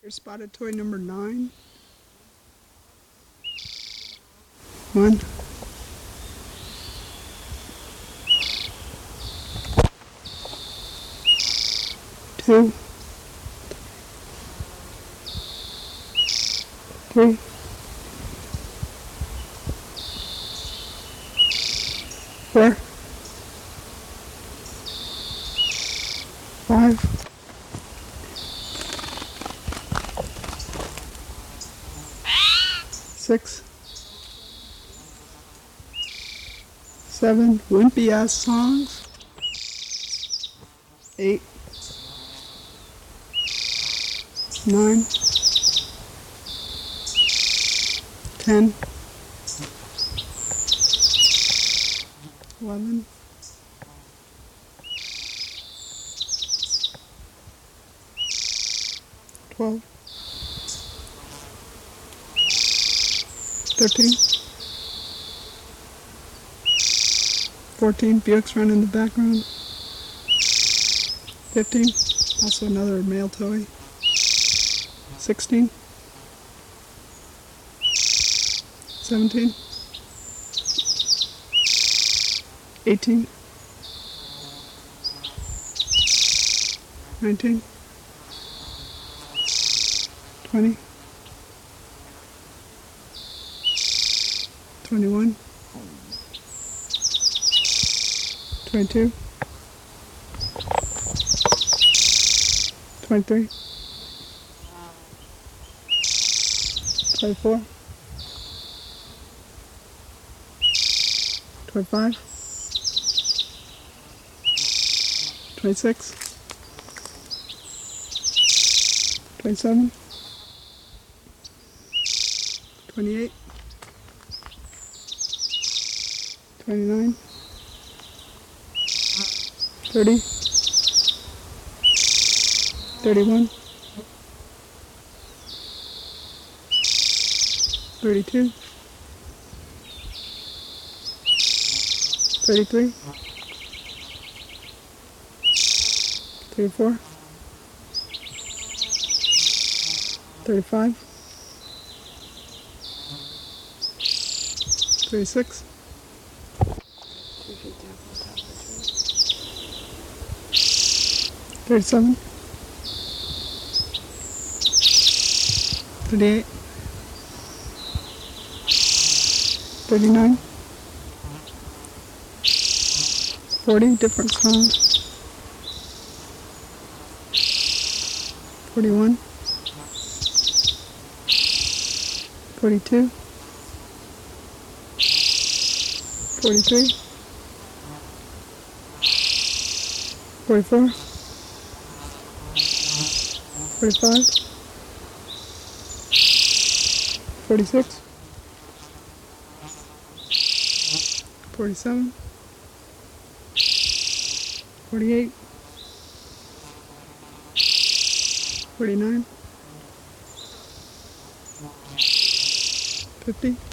Here's spotted toy number 9. 1, 2, 3, 4, 5, 6, 7 wimpy ass songs. 8, 9, 10, 11, 12, 13, 14, Buick's running in the background. 15, also another male toy. 16, 17, 18, 19, 20, 21, 22, 23, 24, 25, 26, 27, 28, 29, 30, 31, 32, 33, 34, 35, 36, 37, 38, 39, 40 different songs. 41, 42, 43, 44, 45, 46, 47, 48, 49, 50,